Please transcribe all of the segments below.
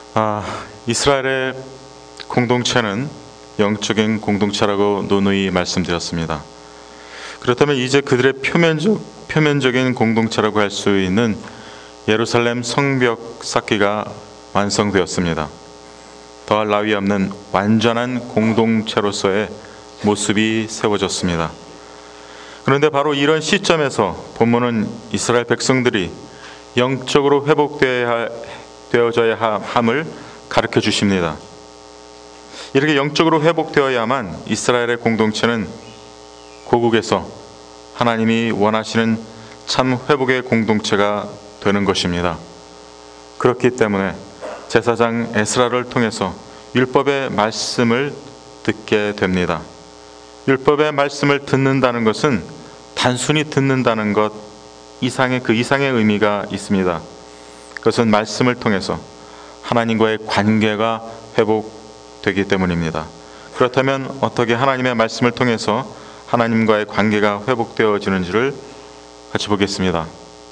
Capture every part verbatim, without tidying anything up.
아, 이스라엘의 공동체는 영적인 공동체라고 누누이 말씀드렸습니다. 그렇다면 이제 그들의 표면적, 표면적인 공동체라고 할 수 있는 예루살렘 성벽 쌓기가 완성되었습니다. 더할 나위 없는 완전한 공동체로서의 모습이 세워졌습니다. 그런데 바로 이런 시점에서 본문은 이스라엘 백성들이 영적으로 회복되어져야 함을 가르쳐 주십니다. 이렇게 영적으로 회복되어야만 이스라엘의 공동체는 고국에서 하나님이 원하시는 참 회복의 공동체가 되는 것입니다. 그렇기 때문에 제사장 에스라를 통해서 율법의 말씀을 듣게 됩니다. 율법의 말씀을 듣는다는 것은 단순히 듣는다는 것 이상의 그 이상의 의미가 있습니다. 그것은 말씀을 통해서 하나님과의 관계가 회복되기 때문입니다. 그렇다면 어떻게 하나님의 말씀을 통해서 하나님과의 관계가 회복되어지는지를 같이 보겠습니다.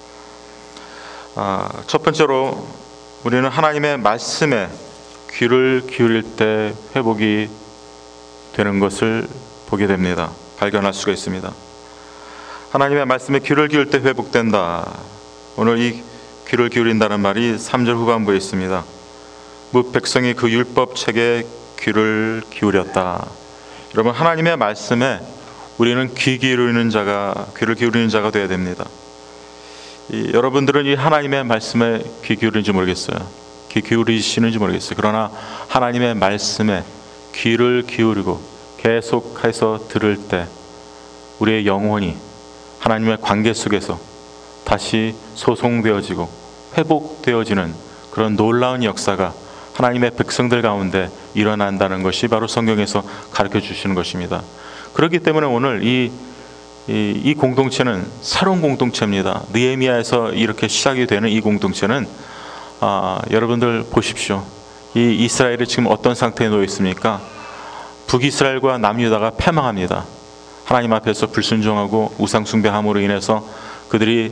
아, 첫 번째로 우리는 하나님의 말씀에 귀를 기울일 때 회복이 되는 것을 보게 됩니다. 발견할 수가 있습니다. 하나님의 말씀에 귀를 기울일 때 회복된다. 오늘 이 귀를 기울인다는 말이 삼 절 후반부에 있습니다. 뭇 백성이 그 율법책에 귀를 기울였다. 여러분, 하나님의 말씀에 우리는 귀 기울이는 자가 귀를 기울이는 자가 되어야 됩니다. 이, 여러분들은 이 하나님의 말씀에 귀 기울이는지 모르겠어요. 귀 기울이시는지 모르겠어요. 그러나 하나님의 말씀에 귀를 기울이고 계속해서 들을 때 우리의 영혼이 하나님의 관계 속에서 다시 소송되어지고 회복되어지는 그런 놀라운 역사가 하나님의 백성들 가운데 일어난다는 것이 바로 성경에서 가르쳐 주시는 것입니다. 그렇기 때문에 오늘 이, 이, 이 공동체는 새로운 공동체입니다. 느헤미야에서 이렇게 시작이 되는 이 공동체는 아, 여러분들 보십시오. 이 이스라엘이 지금 어떤 상태에 놓여 있습니까? 북이스라엘과 남유다가 패망합니다. 하나님 앞에서 불순종하고 우상숭배함으로 인해서 그들이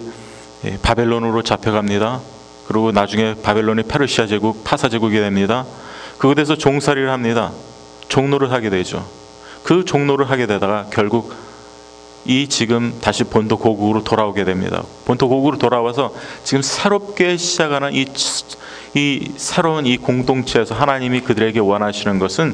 바벨론으로 잡혀갑니다. 그리고 나중에 바벨론이 페르시아 제국, 파사 제국이 됩니다. 그곳에서 종살이를 합니다. 종노를 하게 되죠. 그 종노를 하게 되다가 결국 이 지금 다시 본토 고국으로 돌아오게 됩니다. 본토 고국으로 돌아와서 지금 새롭게 시작하는 이, 이 새로운 이 공동체에서 하나님이 그들에게 원하시는 것은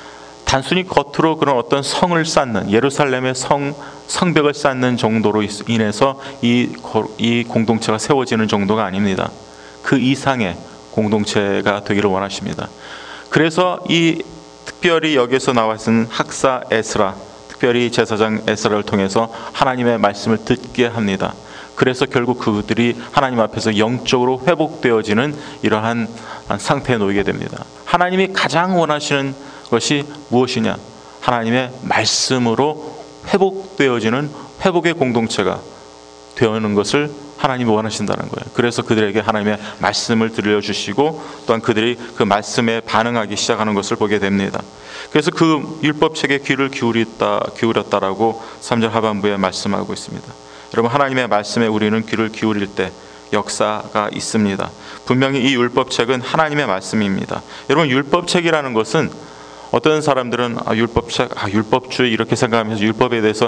단순히 겉으로 그런 어떤 성을 쌓는, 예루살렘의 성, 성벽을 쌓는 정도로 인해서 이, 이 공동체가 세워지는 정도가 아닙니다. 그 이상의 공동체가 되기를 원하십니다. 그래서 이 특별히 여기서 나와 있는 학사 에스라, 특별히 제사장 에스라를 통해서 하나님의 말씀을 듣게 합니다. 그래서 결국 그들이 하나님 앞에서 영적으로 회복되어지는 이러한 상태에 놓이게 됩니다. 하나님이 가장 원하시는 것이 무엇이냐? 하나님의 말씀으로 회복되어지는 회복의 공동체가 되어오는 것을 하나님이 원하신다는 거예요. 그래서 그들에게 하나님의 말씀을 들려주시고 또한 그들이 그 말씀에 반응하기 시작하는 것을 보게 됩니다. 그래서 그 율법책에 귀를 기울였다, 기울였다라고 삼 절 하반부에 말씀하고 있습니다. 여러분, 하나님의 말씀에 우리는 귀를 기울일 때 역사가 있습니다. 분명히 이 율법책은 하나님의 말씀입니다. 여러분, 율법책이라는 것은 어떤 사람들은 아, 율법책, 아, 율법주의 이렇게 생각하면서 율법에 대해서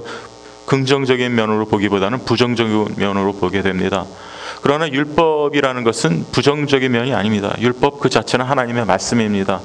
긍정적인 면으로 보기보다는 부정적인 면으로 보게 됩니다. 그러나 율법이라는 것은 부정적인 면이 아닙니다. 율법 그 자체는 하나님의 말씀입니다.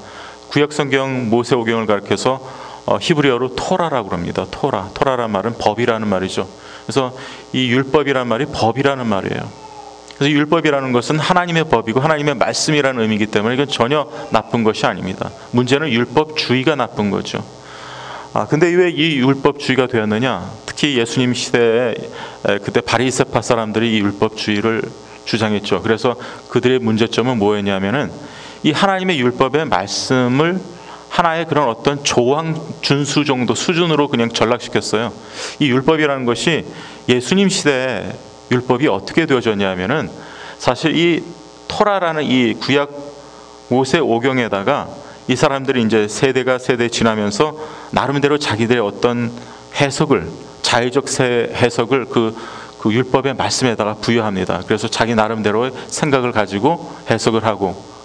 구약성경 모세오경을 가리켜서 어, 히브리어로 토라라고 합니다. 토라, 토라란 말은 법이라는 말이죠. 그래서 이 율법이라는 말이 법이라는 말이에요. 그래서 율법이라는 것은 하나님의 법이고 하나님의 말씀이라는 의미이기 때문에 이건 전혀 나쁜 것이 아닙니다. 문제는 율법주의가 나쁜 거죠. 아, 근데 왜 이 율법주의가 되었느냐? 특히 예수님 시대에 그때 바리새파 사람들이 이 율법주의를 주장했죠. 그래서 그들의 문제점은 뭐였냐면은 이 하나님의 율법의 말씀을 하나의 그런 어떤 조항 준수 정도 수준으로 그냥 전락시켰어요. 이 율법이라는 것이 예수님 시대에 율법이 어떻게 되어졌냐면은 사실 이 토라라는 이 구약 모세 오경에다가 이 사람들이 이제 세대가 세대 지나면서 나름대로 자기들의 어떤 해석을, 자의적 해석을 그, 그 율법의 말씀에다가 부여합니다. 그래서 자기 나름대로의 생각을 가지고 해석을 하고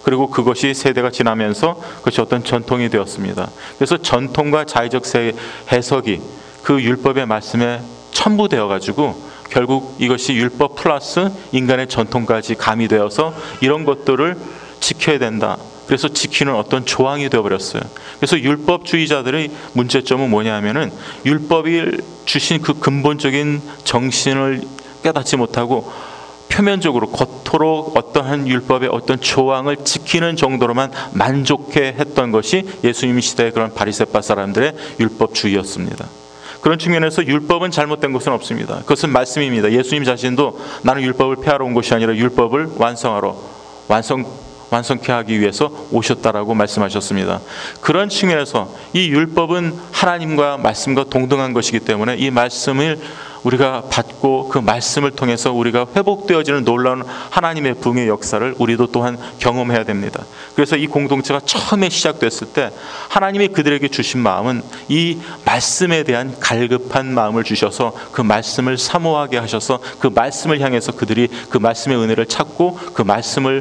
그리고 그것이 세대가 지나면서 그것이 어떤 전통이 되었습니다. 그래서 전통과 자의적 해석이 그 율법의 말씀에 첨부되어 가지고 결국 이것이 율법 플러스 인간의 전통까지 가미되어서 이런 것들을 지켜야 된다. 그래서 지키는 어떤 조항이 되어버렸어요. 그래서 율법주의자들의 문제점은 뭐냐 하면은 율법이 주신 그 근본적인 정신을 깨닫지 못하고 표면적으로 겉으로 어떠한 율법의 어떤 조항을 지키는 정도로만 만족해 했던 것이 예수님 시대의 그런 바리새파 사람들의 율법주의였습니다. 그런 측면에서 율법은 잘못된 것은 없습니다. 그것은 말씀입니다. 예수님 자신도 나는 율법을 폐하러 온 것이 아니라 율법을 완성하러 완성 완성케 하기 위해서 오셨다라고 말씀하셨습니다. 그런 측면에서 이 율법은 하나님과 말씀과 동등한 것이기 때문에 이 말씀을 우리가 받고 그 말씀을 통해서 우리가 회복되어지는 놀라운 하나님의 부흥의 역사를 우리도 또한 경험해야 됩니다. 그래서 이 공동체가 처음에 시작됐을 때 하나님이 그들에게 주신 마음은 이 말씀에 대한 갈급한 마음을 주셔서 그 말씀을 사모하게 하셔서 그 말씀을 향해서 그들이 그 말씀의 은혜를 찾고 그 말씀을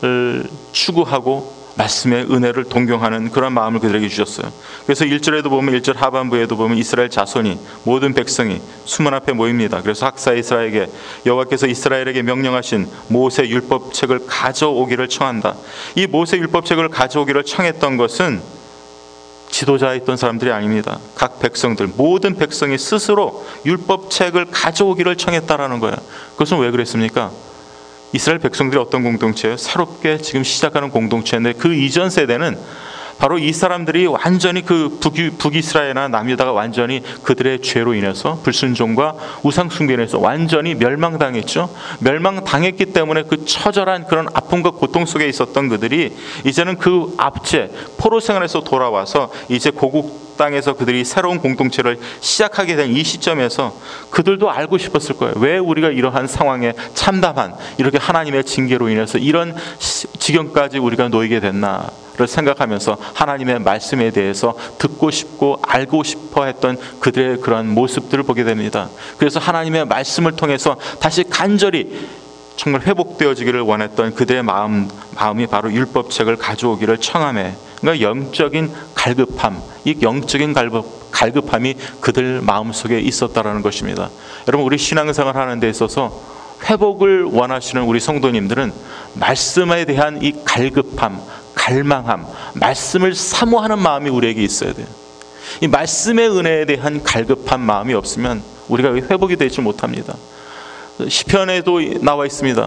추구하고 말씀의 은혜를 동경하는 그런 마음을 그들에게 주셨어요. 그래서 일 절에도 보면 일 절 하반부에도 보면 이스라엘 자손이 모든 백성이 수문 앞에 모입니다. 그래서 학사 이스라엘에게 여호와께서 이스라엘에게 명령하신 모세 율법책을 가져오기를 청한다. 이 모세 율법책을 가져오기를 청했던 것은 지도자에 있던 사람들이 아닙니다. 각 백성들, 모든 백성이 스스로 율법책을 가져오기를 청했다라는 거예요. 그것은 왜 그랬습니까? 이스라엘 백성들이 어떤 공동체예요? 새롭게 지금 시작하는 공동체인데 그 이전 세대는 바로 이 사람들이 완전히 그 북이스라엘이나 남유다가 완전히 그들의 죄로 인해서 불순종과 우상숭배에서 완전히 멸망당했죠. 멸망당했기 때문에 그 처절한 그런 아픔과 고통 속에 있었던 그들이 이제는 그 압제 포로 생활에서 돌아와서 이제 고국 땅에서 그들이 새로운 공동체를 시작하게 된 이 시점에서 그들도 알고 싶었을 거예요. 왜 우리가 이러한 상황에 참담한 이렇게 하나님의 징계로 인해서 이런 지경까지 우리가 놓이게 됐나를 생각하면서 하나님의 말씀에 대해서 듣고 싶고 알고 싶어 했던 그들의 그런 모습들을 보게 됩니다. 그래서 하나님의 말씀을 통해서 다시 간절히 정말 회복되어지기를 원했던 그들의 마음, 마음이 바로 율법책을 가져오기를 청함에, 그러니까 영적인 갈급함, 이 영적인 갈급, 갈급함이 그들 마음속에 있었다라는 것입니다. 여러분, 우리 신앙생활 하는 데 있어서 회복을 원하시는 우리 성도님들은 말씀에 대한 이 갈급함, 갈망함, 말씀을 사모하는 마음이 우리에게 있어야 돼요. 이 말씀의 은혜에 대한 갈급한 마음이 없으면 우리가 회복이 되지 못합니다. 시편에도 나와 있습니다.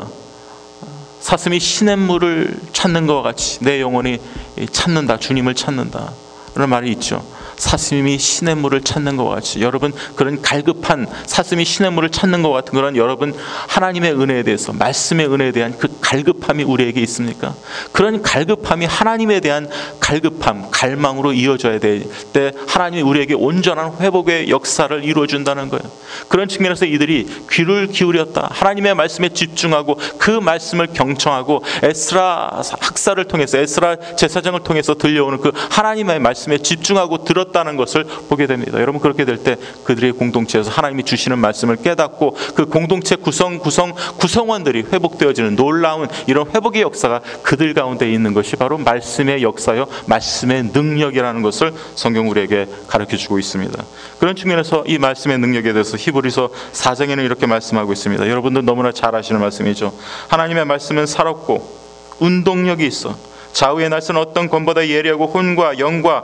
사슴이 시냇물을 찾는 것과 같이 내 영혼이 찾는다, 주님을 찾는다 그런 말이 있죠. 사슴이 시냇물을 찾는 것과 같이, 여러분 그런 갈급한 사슴이 시냇물을 찾는 것 같은 그런 여러분 하나님의 은혜에 대해서, 말씀의 은혜에 대한 그 갈급함이 우리에게 있습니까? 그런 갈급함이 하나님에 대한 갈급함, 갈망으로 이어져야 될 때 하나님이 우리에게 온전한 회복의 역사를 이루어준다는 거예요. 그런 측면에서 이들이 귀를 기울였다, 하나님의 말씀에 집중하고 그 말씀을 경청하고 에스라 학사를 통해서, 에스라 제사장을 통해서 들려오는 그 하나님의 말씀에 집중하고 들었 다는 것을 보게 됩니다. 여러분, 그렇게 될 때 그들의 공동체에서 하나님이 주시는 말씀을 깨닫고 그 공동체 구성 구성 구성원들이 회복되어지는 놀라운 이런 회복의 역사가 그들 가운데 있는 것이 바로 말씀의 역사요, 말씀의 능력이라는 것을 성경 우리에게 가르쳐주고 있습니다. 그런 측면에서 이 말씀의 능력에 대해서 히브리서 사 장에는 이렇게 말씀하고 있습니다. 여러분들 너무나 잘 아시는 말씀이죠. 하나님의 말씀은 살았고 운동력이 있어 좌우의 날선 어떤 검보다 예리하고 혼과 영과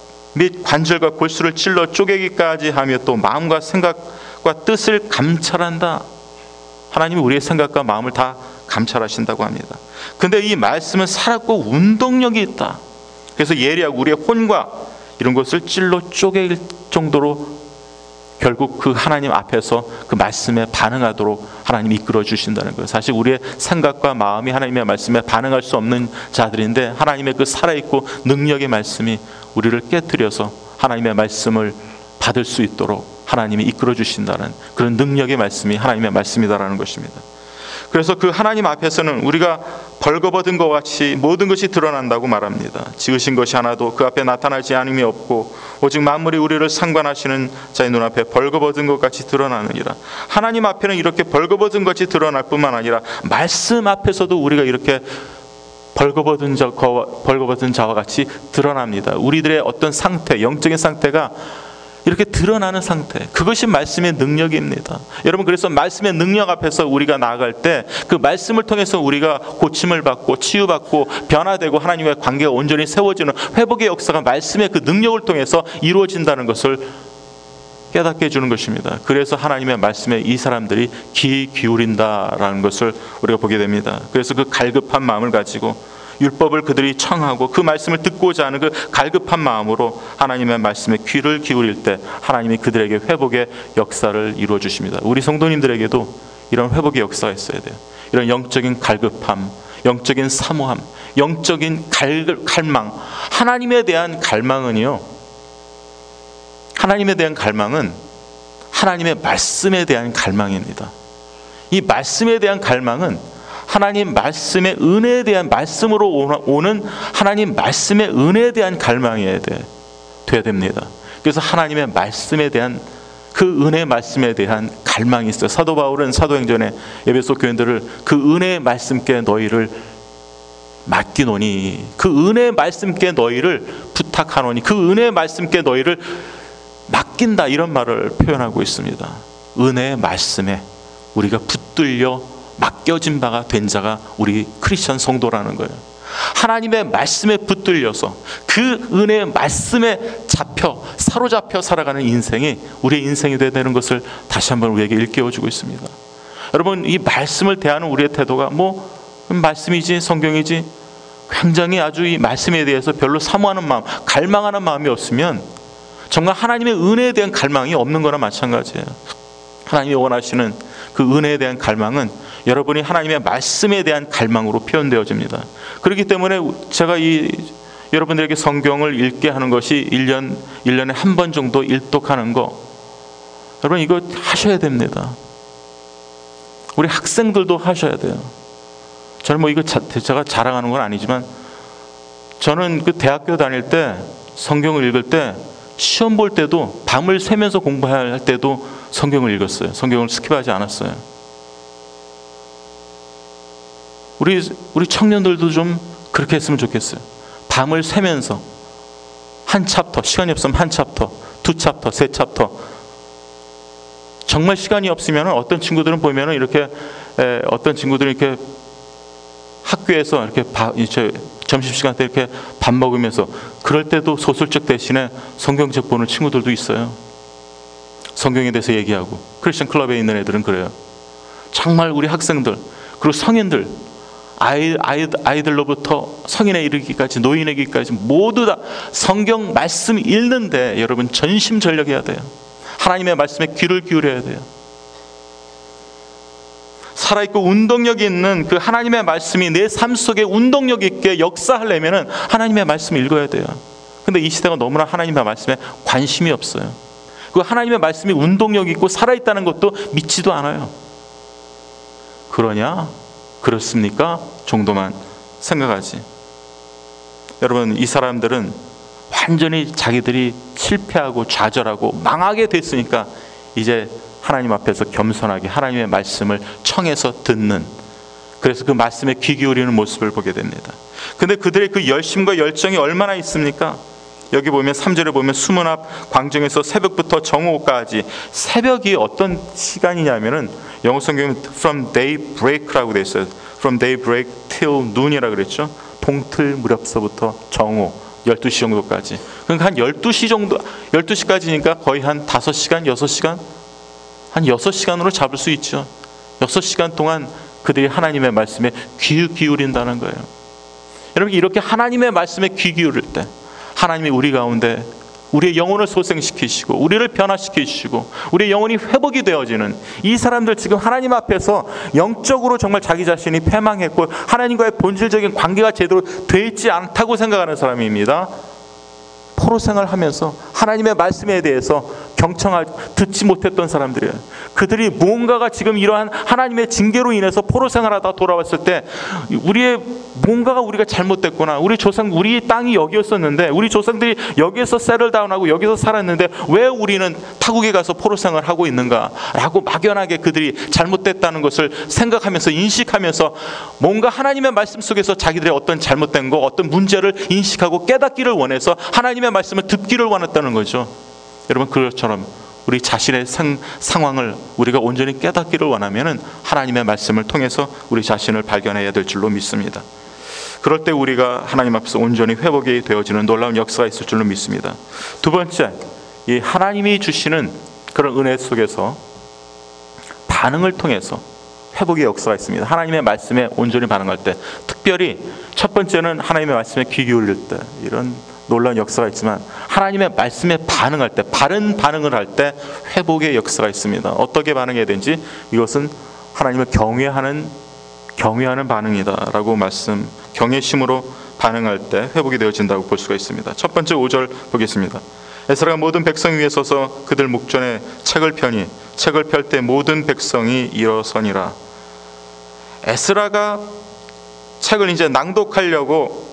및 관절과 골수를 찔러 쪼개기까지 하며 또 마음과 생각과 뜻을 감찰한다. 하나님이 우리의 생각과 마음을 다 감찰하신다고 합니다. 근데 이 말씀은 살았고 운동력이 있다. 그래서 예리하고 우리의 혼과 이런 것을 찔러 쪼갤 정도로 결국 그 하나님 앞에서 그 말씀에 반응하도록 하나님이 이끌어 주신다는 거예요. 사실 우리의 생각과 마음이 하나님의 말씀에 반응할 수 없는 자들인데 하나님의 그 살아있고 능력의 말씀이 우리를 깨트려서 하나님의 말씀을 받을 수 있도록 하나님이 이끌어 주신다는 그런 능력의 말씀이 하나님의 말씀이다라는 것입니다. 그래서 그 하나님 앞에서는 우리가 벌거벗은 것 같이 모든 것이 드러난다고 말합니다. 지으신 것이 하나도 그 앞에 나타나지 않음이 없고 오직 만물이 우리를 상관하시는 자의 눈앞에 벌거벗은 것 같이 드러나느니라. 하나님 앞에는 이렇게 벌거벗은 것이 드러날 뿐만 아니라 말씀 앞에서도 우리가 이렇게 벌거벗은 자, 벌거벗은 자와 같이 드러납니다. 우리들의 어떤 상태, 영적인 상태가 이렇게 드러나는 상태, 그것이 말씀의 능력입니다. 여러분, 그래서 말씀의 능력 앞에서 우리가 나아갈 때 그 말씀을 통해서 우리가 고침을 받고 치유받고 변화되고 하나님과의 관계가 온전히 세워지는 회복의 역사가 말씀의 그 능력을 통해서 이루어진다는 것을 깨닫게 해주는 것입니다. 그래서 하나님의 말씀에 이 사람들이 귀 기울인다라는 것을 우리가 보게 됩니다. 그래서 그 갈급한 마음을 가지고 율법을 그들이 청하고 그 말씀을 듣고자 하는 그 갈급한 마음으로 하나님의 말씀에 귀를 기울일 때 하나님이 그들에게 회복의 역사를 이루어 주십니다. 우리 성도님들에게도 이런 회복의 역사가 있어야 돼요. 이런 영적인 갈급함, 영적인 사모함, 영적인 갈망, 하나님에 대한 갈망은요, 하나님에 대한 갈망은 하나님의 말씀에 대한 갈망입니다. 이 말씀에 대한 갈망은 하나님 말씀의 은혜에 대한, 말씀으로 오는 하나님 말씀의 은혜에 대한 갈망이 돼야 됩니다. 그래서 하나님의 말씀에 대한 그 은혜의 말씀에 대한 갈망이 있어요. 사도 바울은 사도행전에 에베소 교인들을 그 은혜의 말씀께 너희를 맡기노니, 그 은혜의 말씀께 너희를 부탁하노니, 그 은혜의 말씀께 너희를 맡긴다, 이런 말을 표현하고 있습니다. 은혜의 말씀에 우리가 붙들려 맡겨진 바가 된 자가 우리 크리스천 성도라는 거예요. 하나님의 말씀에 붙들려서 그 은혜의 말씀에 잡혀 사로잡혀 살아가는 인생이 우리의 인생이 되는 것을 다시 한번 우리에게 일깨워주고 있습니다. 여러분, 이 말씀을 대하는 우리의 태도가 뭐 말씀이지 성경이지 굉장히 아주 이 말씀에 대해서 별로 사모하는 마음, 갈망하는 마음이 없으면 정말 하나님의 은혜에 대한 갈망이 없는 거나 마찬가지예요. 하나님이 원하시는 그 은혜에 대한 갈망은 여러분이 하나님의 말씀에 대한 갈망으로 표현되어집니다. 그렇기 때문에 제가 이 여러분들에게 성경을 읽게 하는 것이 일 년, 일 년에 한 번 정도 일독하는 거, 여러분 이거 하셔야 됩니다. 우리 학생들도 하셔야 돼요. 저는 뭐 이거 자, 제가 자랑하는 건 아니지만 저는 그 대학교 다닐 때 성경을 읽을 때 시험 볼 때도 밤을 새면서 공부할 때도 성경을 읽었어요. 성경을 스킵하지 않았어요. 우리 우리 청년들도 좀 그렇게 했으면 좋겠어요. 밤을 새면서 한 챕터, 시간이 없으면 한 챕터, 두 챕터, 세 챕터. 정말 시간이 없으면 어떤 친구들은 보면은 이렇게 에, 어떤 친구들은 이렇게 학교에서 이렇게 바, 이제 점심시간 때 이렇게 밥 먹으면서 그럴 때도 소설책 대신에 성경책 보는 친구들도 있어요. 성경에 대해서 얘기하고. 크리스천 클럽에 있는 애들은 그래요. 정말 우리 학생들 그리고 성인들, 아이, 아이, 아이들로부터 성인에 이르기까지, 노인에 이르기까지 모두 다 성경 말씀 읽는데 여러분 전심전력해야 돼요. 하나님의 말씀에 귀를 기울여야 돼요. 살아있고 운동력 있는 그 하나님의 말씀이 내 삶 속에 운동력 있게 역사하려면 하나님의 말씀을 읽어야 돼요. 근데 이 시대가 너무나 하나님의 말씀에 관심이 없어요. 그 하나님의 말씀이 운동력 있고 살아있다는 것도 믿지도 않아요. 그러냐? 그렇습니까? 정도만 생각하지. 여러분, 이 사람들은 완전히 자기들이 실패하고 좌절하고 망하게 됐으니까 이제 하나님 앞에서 겸손하게 하나님의 말씀을 청해서 듣는, 그래서 그 말씀에 귀 기울이는 모습을 보게 됩니다. 근데 그들의 그 열심과 열정이 얼마나 있습니까? 여기 보면 삼 절에 보면 수문 앞 광정에서 새벽부터 정오까지, 새벽이 어떤 시간이냐면은 영어 성경은 from daybreak라고 돼 있어요. from daybreak till noon이라고 그랬죠. 동틀 무렵서부터 정오 열두 시 정도까지. 그러니까 한 열두 시 정도, 열두 시까지니까 거의 한 다섯 시간, 여섯 시간, 한 여섯 시간으로 잡을 수 있죠. 여섯 시간 동안 그들이 하나님의 말씀에 귀 기울인다는 거예요. 여러분, 이렇게 하나님의 말씀에 귀 기울일 때 하나님이 우리 가운데 우리의 영혼을 소생시키시고 우리를 변화시키시고 우리의 영혼이 회복이 되어지는, 이 사람들 지금 하나님 앞에서 영적으로 정말 자기 자신이 패망했고 하나님과의 본질적인 관계가 제대로 돼 있지 않다고 생각하는 사람입니다. 포로 생활하면서 하나님의 말씀에 대해서 경청할 듣지 못했던 사람들이에요. 그들이 무언가가 지금 이러한 하나님의 징계로 인해서 포로 생활하다 돌아왔을 때 우리의 뭔가가 우리가 잘못됐구나. 우리 조상 우리 땅이 여기였었는데 우리 조상들이 여기에서 세틀다운하고 여기서 살았는데 왜 우리는 타국에 가서 포로 생활하고 있는가라고 막연하게 그들이 잘못됐다는 것을 생각하면서 인식하면서 뭔가 하나님의 말씀 속에서 자기들의 어떤 잘못된 거 어떤 문제를 인식하고 깨닫기를 원해서 하나님의 말씀을 듣기를 원했다는 거죠. 여러분 그것처럼 우리 자신의 상, 상황을 우리가 온전히 깨닫기를 원하면은 하나님의 말씀을 통해서 우리 자신을 발견해야 될 줄로 믿습니다. 그럴 때 우리가 하나님 앞에서 온전히 회복이 되어지는 놀라운 역사가 있을 줄로 믿습니다. 두 번째, 이 하나님이 주시는 그런 은혜 속에서 반응을 통해서 회복의 역사가 있습니다. 하나님의 말씀에 온전히 반응할 때, 특별히 첫 번째는 하나님의 말씀에 귀 기울일 때 이런 놀라운 역사가 있지만 하나님의 말씀에 반응할 때, 바른 반응을 할 때 회복의 역사가 있습니다. 어떻게 반응해야 되는지 이것은 하나님을 경외하는 경외하는 반응이다라고 말씀, 경외심으로 반응할 때 회복이 되어진다고 볼 수가 있습니다. 첫 번째 오 절 보겠습니다. 에스라가 모든 백성 위에 서서 그들 목전에 책을 펴니 책을 펼 때 모든 백성이 일어서니라. 에스라가 책을 이제 낭독하려고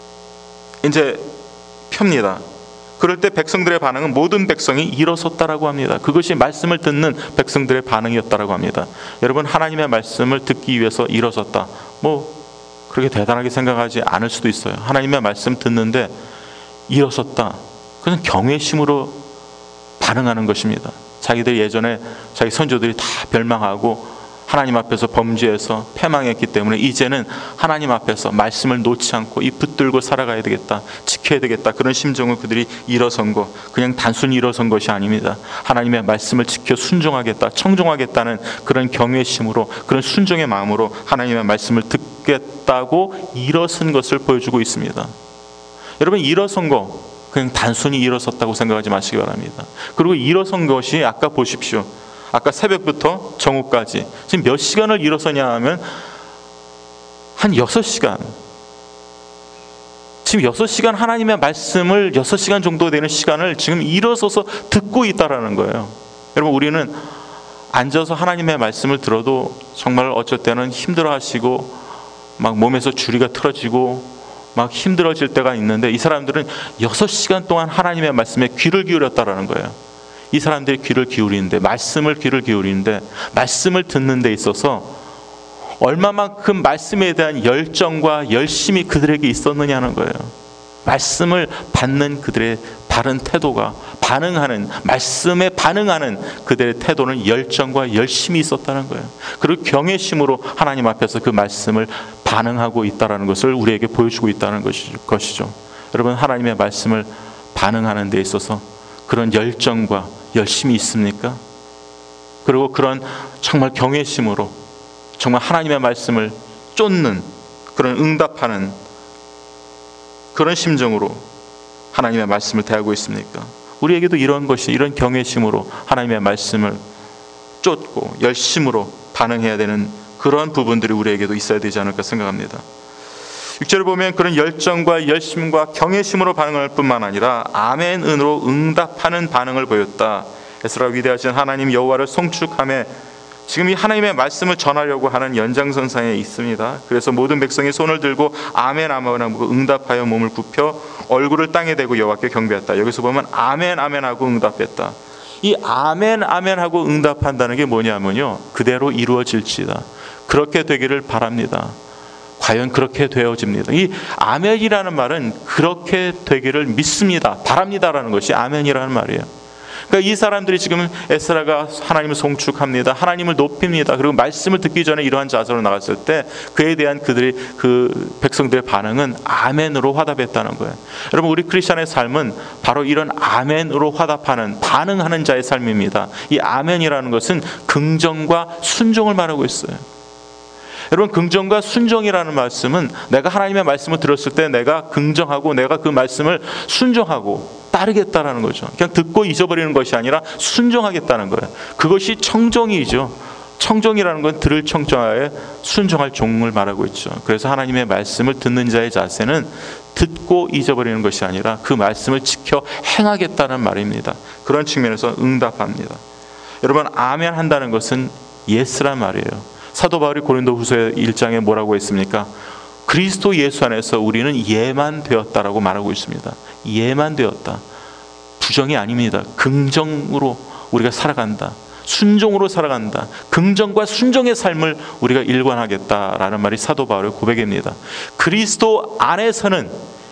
이제 펴니다. 그럴 때 백성들의 반응은 모든 백성이 일어섰다라고 합니다. 그것이 말씀을 듣는 백성들의 반응이었다라고 합니다. 여러분 하나님의 말씀을 듣기 위해서 일어섰다. 뭐 그렇게 대단하게 생각하지 않을 수도 있어요. 하나님의 말씀 듣는데 일어섰다. 그것은 경외심으로 반응하는 것입니다. 자기들 예전에 자기 선조들이 다 멸망하고 하나님 앞에서 범죄해서 패망했기 때문에 이제는 하나님 앞에서 말씀을 놓지 않고 이 붙들고 살아가야 되겠다, 지켜야 되겠다, 그런 심정을 그들이 일어선 거, 그냥 단순히 일어선 것이 아닙니다. 하나님의 말씀을 지켜 순종하겠다, 청종하겠다는 그런 경외심으로, 그런 순종의 마음으로 하나님의 말씀을 듣겠다고 일어선 것을 보여주고 있습니다. 여러분 일어선 거 그냥 단순히 일어섰다고 생각하지 마시기 바랍니다. 그리고 일어선 것이 아까 보십시오. 아까 새벽부터 정오까지 지금 몇 시간을 일어서냐 하면 한 여섯 시간. 지금 여섯 시간 하나님의 말씀을 여섯 시간 정도 되는 시간을 지금 일어서서 듣고 있다라는 거예요. 여러분 우리는 앉아서 하나님의 말씀을 들어도 정말 어쩔 때는 힘들어하시고 막 몸에서 주리가 틀어지고 막 힘들어질 때가 있는데 이 사람들은 여섯 시간 동안 하나님의 말씀에 귀를 기울였다라는 거예요. 이 사람들이 귀를 기울이는데, 말씀을 귀를 기울이는데, 말씀을 듣는 데 있어서 얼마만큼 말씀에 대한 열정과 열심이 그들에게 있었느냐는 거예요. 말씀을 받는 그들의 바른 태도가, 반응하는, 말씀에 반응하는 그들의 태도는 열정과 열심이 있었다는 거예요. 그리고 경외심으로 하나님 앞에서 그 말씀을 반응하고 있다는 것을 우리에게 보여주고 있다는 것이죠. 여러분 하나님의 말씀을 반응하는 데 있어서 그런 열정과 열심이 있습니까? 그리고 그런 정말 경외심으로 정말 하나님의 말씀을 쫓는 그런 응답하는 그런 심정으로 하나님의 말씀을 대하고 있습니까? 우리에게도 이런 것이, 이런 경외심으로 하나님의 말씀을 쫓고 열심으로 반응해야 되는 그런 부분들이 우리에게도 있어야 되지 않을까 생각합니다. 육 절을 보면 그런 열정과 열심과 경외심으로 반응할 뿐만 아니라 아멘으로 응답하는 반응을 보였다. 에스라 위대하신 하나님 여호와를 송축하며 지금 이 하나님의 말씀을 전하려고 하는 연장선상에 있습니다. 그래서 모든 백성이 손을 들고 아멘 아멘 하고 응답하여 몸을 굽혀 얼굴을 땅에 대고 여호와께 경배했다. 여기서 보면 아멘 아멘 하고 응답했다. 이 아멘 아멘 하고 응답한다는 게 뭐냐면요, 그대로 이루어질지다, 그렇게 되기를 바랍니다. 과연 그렇게 되어집니다. 이 아멘이라는 말은 그렇게 되기를 믿습니다, 바랍니다라는 것이 아멘이라는 말이에요. 그러니까 이 사람들이 지금 에스라가 하나님을 송축합니다, 하나님을 높입니다, 그리고 말씀을 듣기 전에 이러한 자세로 나갔을 때 그에 대한 그들의 그 백성들의 반응은 아멘으로 화답했다는 거예요. 여러분 우리 크리스천의 삶은 바로 이런 아멘으로 화답하는, 반응하는 자의 삶입니다. 이 아멘이라는 것은 긍정과 순종을 말하고 있어요. 여러분 긍정과 순종이라는 말씀은 내가 하나님의 말씀을 들었을 때 내가 긍정하고 내가 그 말씀을 순종하고 따르겠다라는 거죠. 그냥 듣고 잊어버리는 것이 아니라 순종하겠다는 거예요. 그것이 청정이죠. 청종이라는 건 들을 청종하에 순종할 종을 말하고 있죠. 그래서 하나님의 말씀을 듣는 자의 자세는 듣고 잊어버리는 것이 아니라 그 말씀을 지켜 행하겠다는 말입니다. 그런 측면에서 응답합니다. 여러분, 아멘 한다는 것은 예스란 말이에요. 사도 바울이 고린도후서 일 장에 뭐라고 했습니까? 그리스도 예수 안에서 우리는 예만 되었다라고 말하고 있습니다. 예만 되었다. 부정이 아닙니다. 긍정으로 우리가 살아간다. 순종으로 살아간다. 긍정과 순종의 삶을 우리가 일관하겠다라는 말이 사도 바울의 고백입니다. 그리스도 안에서는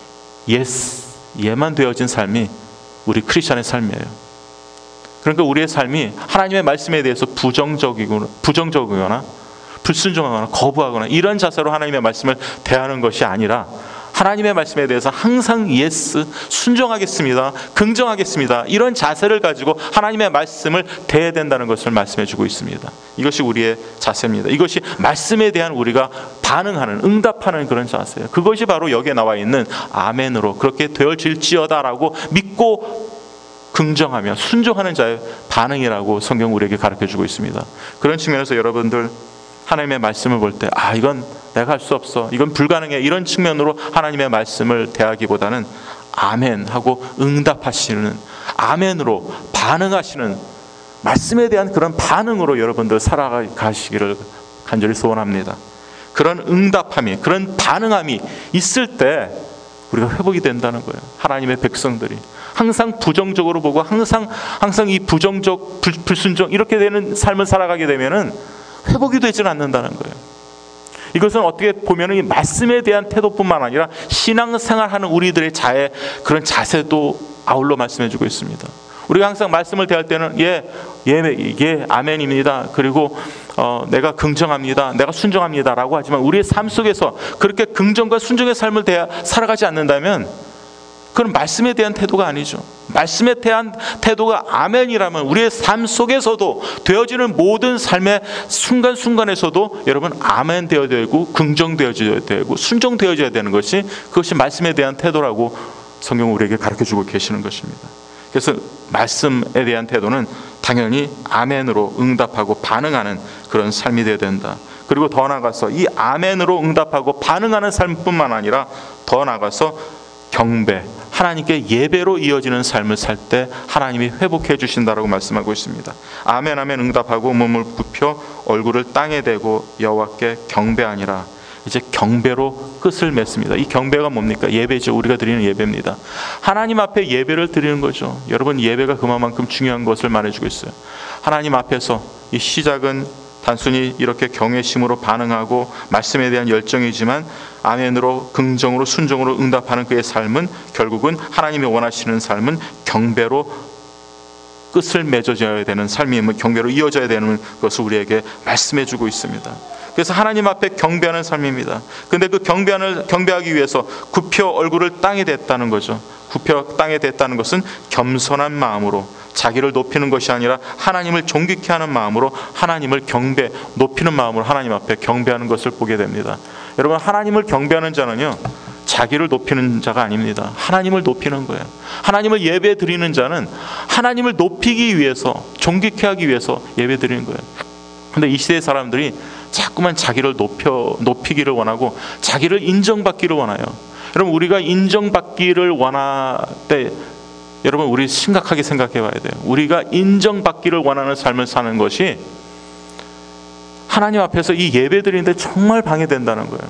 예스, 예만 되어진 삶이 우리 크리스천의 삶이에요. 그러니까 우리의 삶이 하나님의 말씀에 대해서 부정적이거나, 부정적이거나 불순종하거나 거부하거나 이런 자세로 하나님의 말씀을 대하는 것이 아니라 하나님의 말씀에 대해서 항상 예스, 순종하겠습니다, 긍정하겠습니다, 이런 자세를 가지고 하나님의 말씀을 대해야 된다는 것을 말씀해 주고 있습니다. 이것이 우리의 자세입니다. 이것이 말씀에 대한 우리가 반응하는, 응답하는 그런 자세예요. 그것이 바로 여기에 나와 있는 아멘으로 그렇게 되어질지어다라고 믿고 긍정하며 순종하는 자의 반응이라고 성경 우리에게 가르쳐 주고 있습니다. 그런 측면에서 여러분들 하나님의 말씀을 볼 때 아 이건 내가 할 수 없어, 이건 불가능해, 이런 측면으로 하나님의 말씀을 대하기보다는 아멘 하고 응답하시는, 아멘으로 반응하시는 말씀에 대한 그런 반응으로 여러분들 살아가시기를 간절히 소원합니다. 그런 응답함이, 그런 반응함이 있을 때 우리가 회복이 된다는 거예요. 하나님의 백성들이 항상 부정적으로 보고 항상 항상 이 부정적, 불, 불순종 이렇게 되는 삶을 살아가게 되면은 회복이 되지는 않는다는 거예요. 이것은 어떻게 보면 이 말씀에 대한 태도뿐만 아니라 신앙생활하는 우리들의 자의 그런 자세도 아울러 말씀해주고 있습니다. 우리가 항상 말씀을 대할 때는 예, 예, 예, 아멘입니다. 그리고 어, 내가 긍정합니다, 내가 순종합니다라고 하지만 우리의 삶 속에서 그렇게 긍정과 순종의 삶을 대하 살아가지 않는다면 그건 말씀에 대한 태도가 아니죠. 말씀에 대한 태도가 아멘이라면 우리의 삶 속에서도 되어지는 모든 삶의 순간순간에서도 여러분 아멘 되어야 되고 긍정되어져야 되고 순종되어져야 되는 것이, 그것이 말씀에 대한 태도라고 성경 우리에게 가르쳐주고 계시는 것입니다. 그래서 말씀에 대한 태도는 당연히 아멘으로 응답하고 반응하는 그런 삶이 되어야 된다. 그리고 더 나아가서 이 아멘으로 응답하고 반응하는 삶뿐만 아니라 더 나아가서 경배, 하나님께 예배로 이어지는 삶을 살 때 하나님이 회복해 주신다라고 말씀하고 있습니다. 아멘 아멘 응답하고 몸을 굽혀 얼굴을 땅에 대고 여호와께 경배하니라. 이제 경배로 끝을 맺습니다. 이 경배가 뭡니까? 예배죠. 우리가 드리는 예배입니다. 하나님 앞에 예배를 드리는 거죠. 여러분, 예배가 그만큼 중요한 것을 말해주고 있어요. 하나님 앞에서 이 시작은 단순히 이렇게 경외심으로 반응하고 말씀에 대한 열정이지만 아멘으로 긍정으로 순종으로 응답하는 그의 삶은 결국은 하나님이 원하시는 삶은 경배로 끝을 맺어져야 되는 삶이, 경배로 이어져야 되는 것을 우리에게 말씀해 주고 있습니다. 그래서 하나님 앞에 경배하는 삶입니다. 근데 그 경배하는, 경배하기 위해서 굽혀 얼굴을 땅에 댔다는 거죠. 굽혀 땅에 댔다는 것은 겸손한 마음으로 자기를 높이는 것이 아니라 하나님을 존귀케 하는 마음으로 하나님을 경배, 높이는 마음으로 하나님 앞에 경배하는 것을 보게 됩니다. 여러분, 하나님을 경배하는 자는요 자기를 높이는 자가 아닙니다. 하나님을 높이는 거예요. 하나님을 예배 드리는 자는 하나님을 높이기 위해서, 존귀케 하기 위해서 예배 드리는 거예요. 근데 이 시대의 사람들이 자꾸만 자기를 높여, 높이기를 원하고 자기를 인정받기를 원해요. 여러분, 우리가 인정받기를 원할 때 여러분, 우리 심각하게 생각해 봐야 돼요. 우리가 인정받기를 원하는 삶을 사는 것이 하나님 앞에서 이 예배 드리는데 정말 방해된다는 거예요.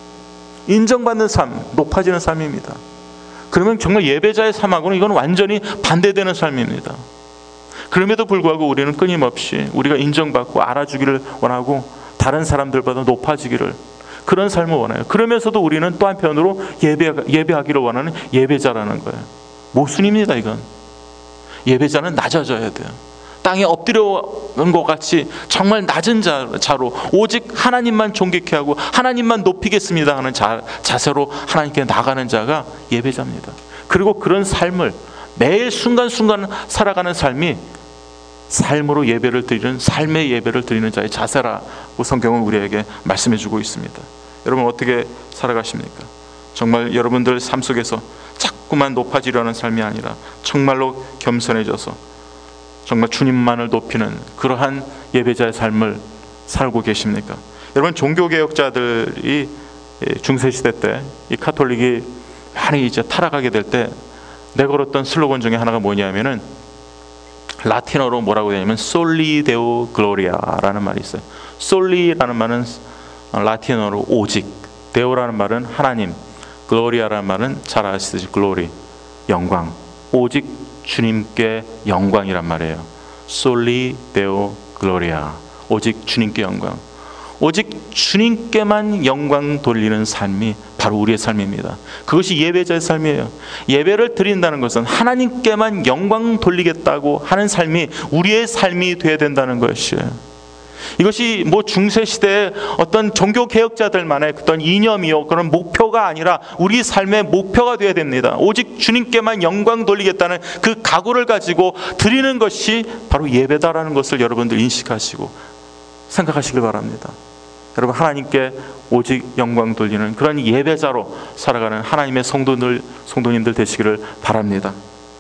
인정받는 삶, 높아지는 삶입니다. 그러면 정말 예배자의 삶하고는 이건 완전히 반대되는 삶입니다. 그럼에도 불구하고 우리는 끊임없이 우리가 인정받고 알아주기를 원하고 다른 사람들보다 높아지기를, 그런 삶을 원해요. 그러면서도 우리는 또 한편으로 예배, 예배하기를 원하는 예배자라는 거예요. 모순입니다. 이건 예배자는 낮아져야 돼요. 땅에 엎드려는 것 같이 정말 낮은 자, 자로 오직 하나님만 존귀케 하고 하나님만 높이겠습니다 하는 자, 자세로 하나님께 나가는 자가 예배자입니다. 그리고 그런 삶을 매일 순간순간 살아가는 삶이 삶으로 예배를 드리는, 삶의 예배를 드리는 자의 자세라고 성경은 우리에게 말씀해 주고 있습니다. 여러분, 어떻게 살아가십니까? 정말 여러분들 삶 속에서 자꾸만 높아지려는 삶이 아니라 정말로 겸손해져서 정말 주님만을 높이는 그러한 예배자의 삶을 살고 계십니까? 여러분, 종교개혁자들이 중세시대 때 이 카톨릭이 많이 이제 타락하게 될 때 내걸었던 슬로건 중에 하나가 뭐냐면은 라틴어로 뭐라고 되냐면 솔리 데오 글로리아라는 말이 있어요. 솔리라는 말은 라틴어로 오직, 데오라는 말은 하나님, 글로리아라는 말은 잘 아시듯이 글로리, 영광, 오직 주님께 영광이란 말이에요. 솔리 데오 글로리아, 오직 주님께 영광. 오직 주님께만 영광 돌리는 삶이 바로 우리의 삶입니다. 그것이 예배자의 삶이에요. 예배를 드린다는 것은 하나님께만 영광 돌리겠다고 하는 삶이 우리의 삶이 되어야 된다는 것이에요. 이것이 뭐 중세시대의 어떤 종교개혁자들만의 어떤 이념이요, 그런 목표가 아니라 우리 삶의 목표가 되어야 됩니다. 오직 주님께만 영광 돌리겠다는 그 각오를 가지고 드리는 것이 바로 예배다라는 것을 여러분들 인식하시고 생각하시길 바랍니다. 여러분, 하나님께 오직 영광 돌리는 그런 예배자로 살아가는 하나님의 성도들, 성도님들 되시기를 바랍니다.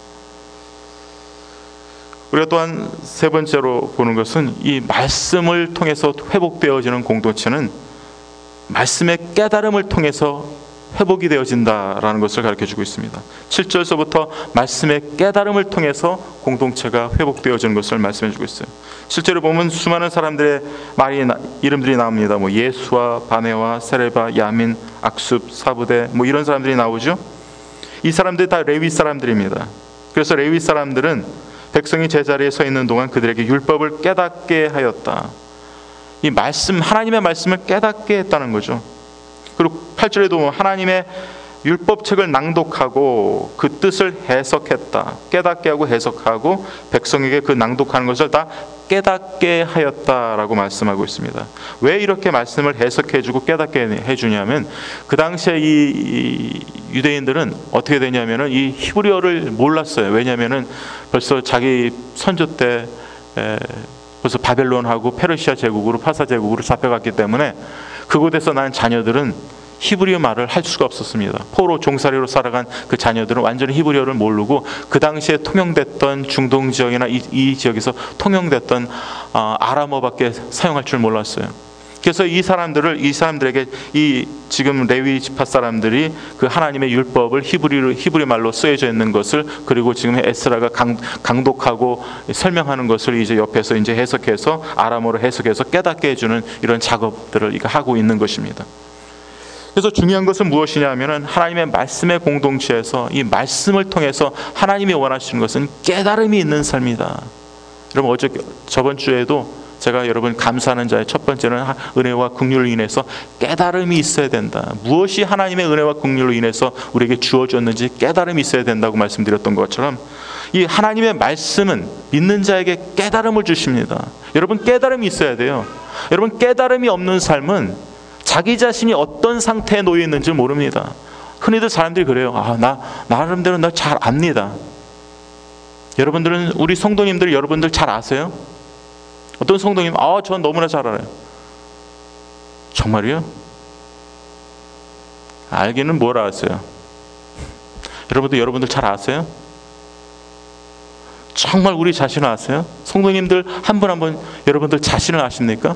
우리가 또한 세 번째로 보는 것은 이 말씀을 통해서 회복되어지는 공동체는 말씀의 깨달음을 통해서 회복이 되어진다라는 것을 가르쳐주고 있습니다. 칠 절서부터 말씀의 깨달음을 통해서 공동체가 회복되어지는 것을 말씀해주고 있어요. 실제로 보면 수많은 사람들의 말이 이름들이 나옵니다. 뭐 예수와 바네와 세레바, 야민, 악숲, 사부대, 뭐 이런 사람들이 나오죠. 이 사람들이 다 레위 사람들입니다. 그래서 레위 사람들은 백성이 제자리에 서 있는 동안 그들에게 율법을 깨닫게 하였다. 이 말씀, 하나님의 말씀을 깨닫게 했다는 거죠. 그리고 팔 절에도 하나님의 율법책을 낭독하고 그 뜻을 해석했다. 깨닫게 하고 해석하고 백성에게 그 낭독하는 것을 다 깨닫게 하였다라고 말씀하고 있습니다. 왜 이렇게 말씀을 해석해주고 깨닫게 해주냐면 그 당시에 이 유대인들은 어떻게 되냐면은 이 히브리어를 몰랐어요. 왜냐면은 벌써 자기 선조 때 벌써 바벨론하고 페르시아 제국으로 파사 제국으로 잡혀갔기 때문에 그곳에서 난 자녀들은 히브리어 말을 할 수가 없었습니다. 포로 종살이로 살아간 그 자녀들은 완전히 히브리어를 모르고 그 당시에 통용됐던 중동 지역이나 이, 이 지역에서 통용됐던 어, 아람어밖에 사용할 줄 몰랐어요. 그래서 이 사람들을 이 사람들에게 이 지금 레위 지파 사람들이 그 하나님의 율법을 히브리로 히브리 말로 쓰여져 있는 것을, 그리고 지금 에스라가 강, 강독하고 설명하는 것을 이제 옆에서 이제 해석해서 아람어로 해석해서 깨닫게 해주는 이런 작업들을 이거 하고 있는 것입니다. 그래서 중요한 것은 무엇이냐 하면은 하나님의 말씀의 공동체에서 이 말씀을 통해서 하나님이 원하시는 것은 깨달음이 있는 삶이다. 여러분, 어제 저번 주에도 제가 여러분 감사하는 자의 첫 번째는 은혜와 긍휼로 인해서 깨달음이 있어야 된다. 무엇이 하나님의 은혜와 긍휼로 인해서 우리에게 주어졌는지 깨달음이 있어야 된다고 말씀드렸던 것처럼 이 하나님의 말씀은 믿는 자에게 깨달음을 주십니다. 여러분, 깨달음이 있어야 돼요. 여러분, 깨달음이 없는 삶은 자기 자신이 어떤 상태에 놓여 있는지 모릅니다. 흔히들 사람들이 그래요. 아, 나 나름대로 나 잘 압니다. 여러분들은, 우리 성도님들 여러분들 잘 아세요? 어떤 성도님, 아, 전 너무나 잘 알아요. 정말이요? 알기는 뭘 아세요? 여러분들 여러분들 잘 아세요? 정말 우리 자신을 아세요? 성도님들 한 분 한 분 여러분들 자신을 아십니까?